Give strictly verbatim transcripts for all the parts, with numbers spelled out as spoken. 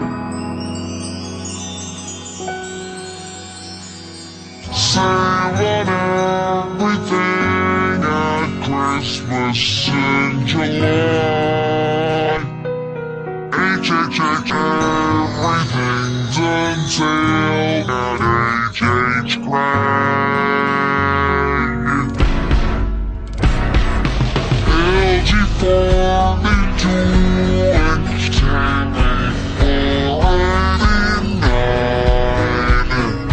Save on everything at Christmas in July. H H H everything's until at H H Grind. L G forty-two inch T V four eighty-nine.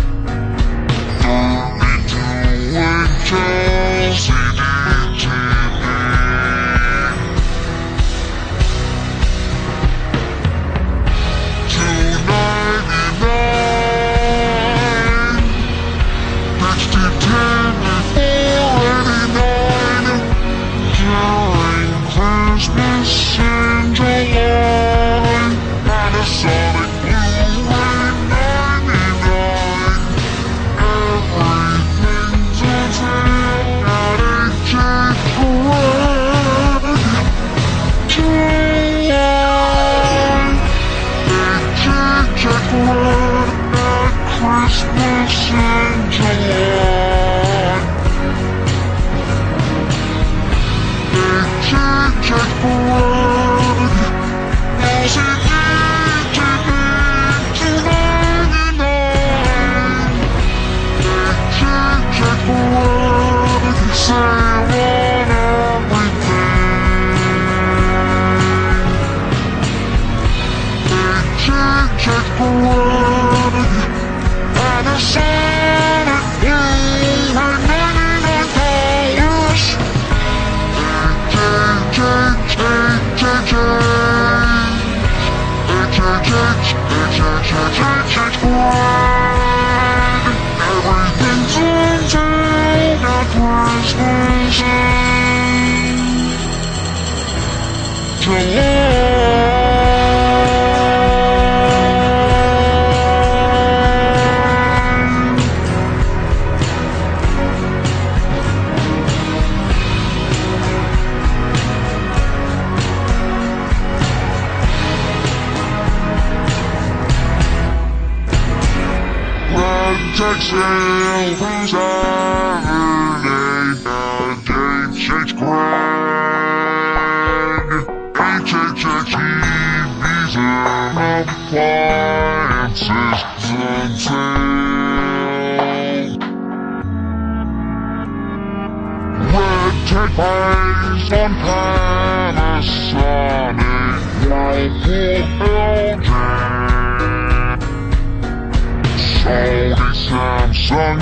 thirty-two inch L C D T V. two ninety-nine. H D T V four eighty-nine. During Christmas in July. Panasonic Blu-ray ninety-nine. Everything's on sale at H H Grind. July. H H Grind at Christmas in July. H H Grind. L C D T V two ninety-nine. H H Grind. Save on everything. H H Grind. Panasonic Blu-ray ninety-nine dollars. H H H H H Grind. Everything's on sale at Christmas in July. Tech sale from Saturday at H H Grind. H H H T Vs and appliances on sale. Red Tech buys on Panasonic, Whirlpool, L G. Sony, Samsung,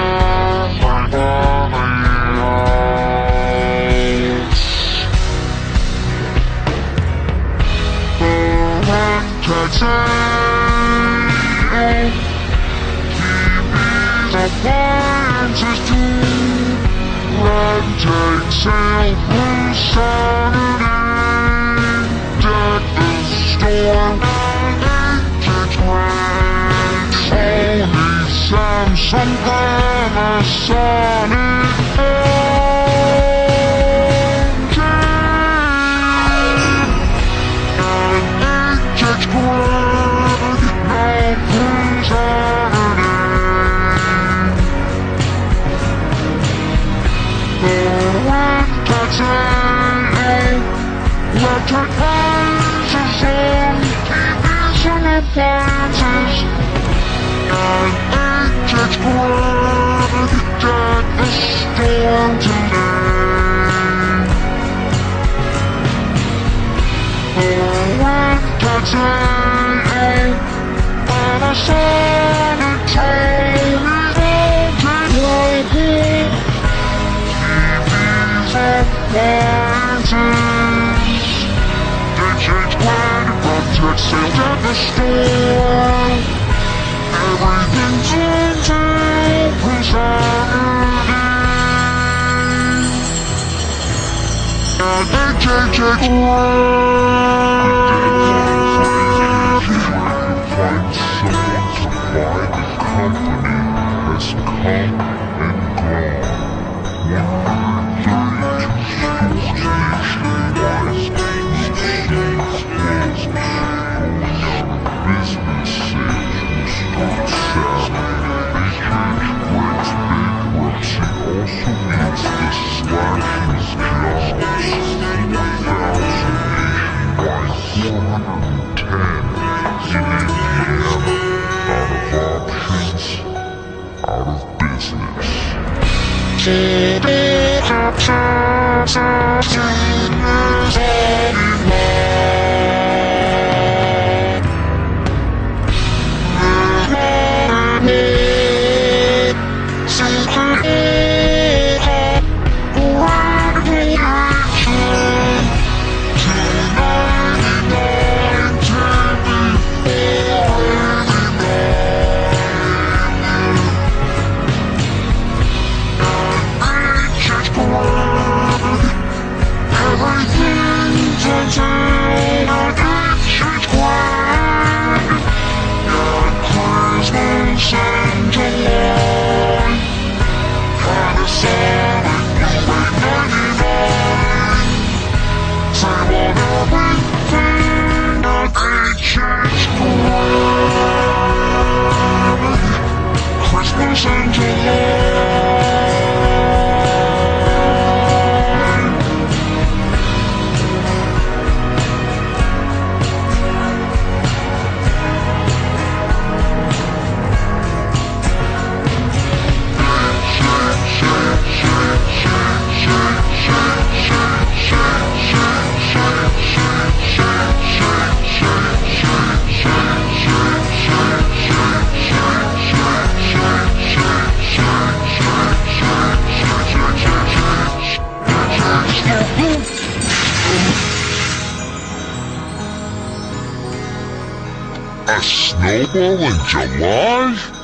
everybody else. The Red Tech sale, T Vs, appliances too. Red Tech sale through Saturday. Deck the store at H H Grind. Sony, Samsung, Panasonic, L G. And H H Grind, now through Saturday. The Red Tech sale, Red Tech prices on T Vs and appliances. And H H Grind at the store today. The Red Tech sale, Panasonic, Sony, L G, Whirlpool, T Vs, appliances. H H Grind, Red Tech sale at the store. Everything's on sale from Saturday at H H Grind. Find someone to buy the company has come and gone. one hundred thirty-two stores nationwide, with sales closed, going out of business. ten in Indiana. Out of options, out of business. Christmas in July. A snowball in July?